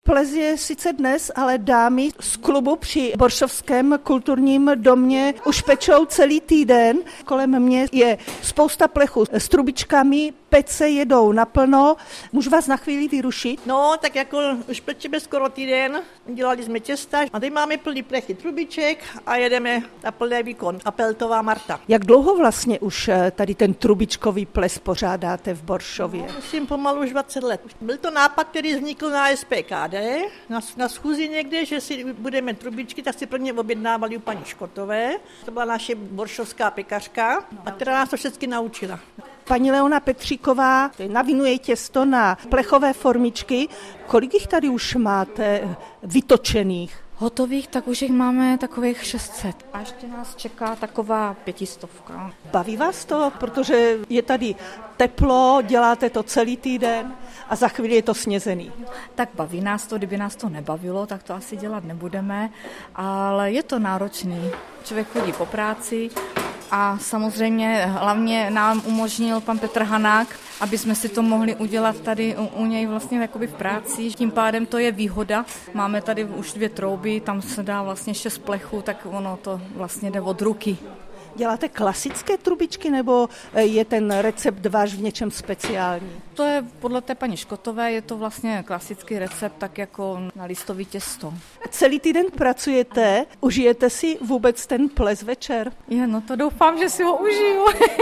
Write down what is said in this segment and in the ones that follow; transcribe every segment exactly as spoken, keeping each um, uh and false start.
Ples je sice dnes, ale dámy z klubu při Boršovském kulturním domě už pečou celý týden. Kolem mě je spousta plechu s trubičkami, pece jedou naplno. Můžu vás na chvíli vyrušit? No, tak jako už pečeme skoro týden, dělali jsme těsta a teď máme plný plechy trubiček a jedeme na plný výkon. Apeltová Marta. Jak dlouho vlastně už tady ten trubičkový ples pořádáte v Boršově? No, musím pomalu už dvacet let. Byl to nápad, který vznikl na S P K D, na, na schůzi někde, že si budeme trubičky, tak si pro ně objednávali u paní Škotové. To byla naše boršovská pekařka, a která nás to všechny naučila. Paní Leona Petříková navinuje těsto na plechové formičky. Kolik jich tady už máte vytočených? Hotových, tak už jich máme takových šest set. A ještě nás čeká taková pětistovka. Baví vás to, protože je tady teplo, děláte to celý týden a za chvíli je to snězený. Tak baví nás to, kdyby nás to nebavilo, tak to asi dělat nebudeme, ale je to náročný. Člověk chodí po práci a samozřejmě hlavně nám umožnil pan Petr Hanák, aby jsme si to mohli udělat tady u, u něj vlastně jakoby v práci. Tím pádem to je výhoda. Máme tady už dvě trouby, tam se dá vlastně šest plechů, tak ono to vlastně jde od ruky. Děláte klasické trubičky, nebo je ten recept váš v něčem speciální? To je podle té paní Škotové, je to vlastně klasický recept, tak jako na listový těsto. Celý týden pracujete, užijete si vůbec ten ples večer? Je, no to doufám, že si ho užiju.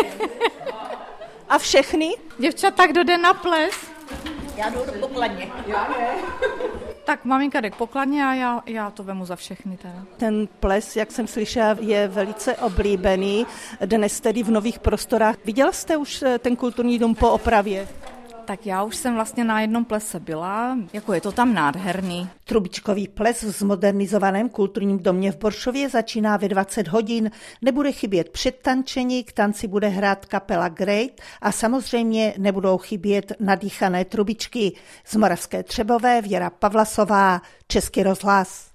A všechny? Děvčata, kdo jde na ples? Já jdu do pokladně. Tak maminka jde k pokladně a já, já to vemu za všechny teda. Ten ples, jak jsem slyšela, je velice oblíbený, dnes tedy v nových prostorách. Viděla jste už ten kulturní dům po opravě? Tak já už jsem vlastně na jednom plese byla, jako je to tam nádherný. Trubičkový ples v zmodernizovaném kulturním domě v Boršově začíná ve dvacet hodin. Nebude chybět předtančení, k tanci bude hrát kapela Great a samozřejmě nebudou chybět nadýchané trubičky. Z Moravské Třebové Věra Pavlasová, Český rozhlas.